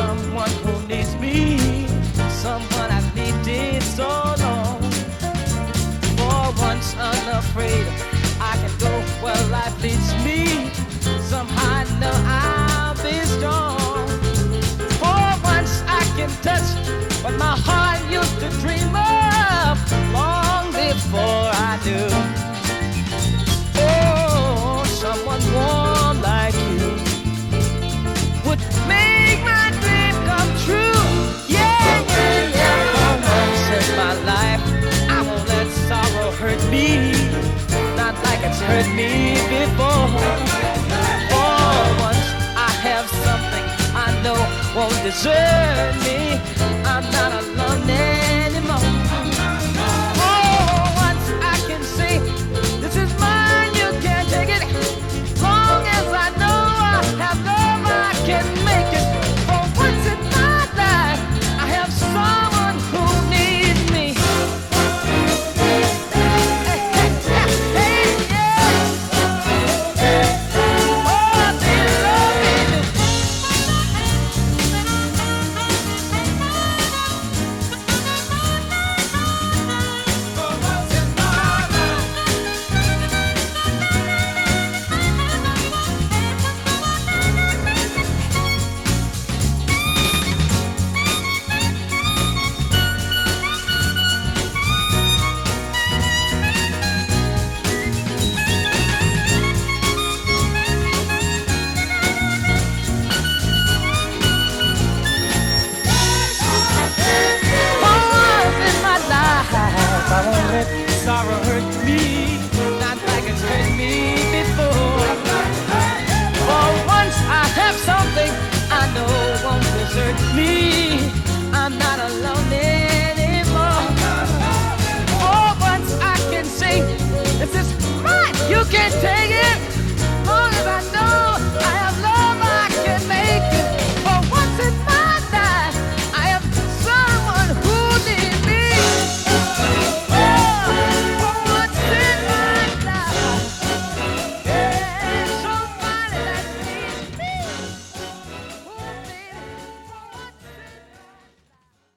someone who needs me, someone I've needed so long. For once unafraid, I can go where life leads me. Somehow I know I'll be strong. For once I can touch what my heart used to dream of long before I do. Oh, someone warm like you would make my dream come true. Yeah, yeah, yeah. For once in my life, I won't let sorrow hurt me, not like it's hurt me before. For once I have something I know won't desert me. I'm not alone anymore. For once I can say, this is mine, you can't take it. Long as I know I have love, I can make it. For once in my life, I have someone who needs me. Hey, yeah. Oh, they love me too. For once in my life. I won't let sorrow hurt me, not like it's hurt me before. For once I have something I know won't desert me. I'm not alone anymore. For once I can say, this is mine, you can't take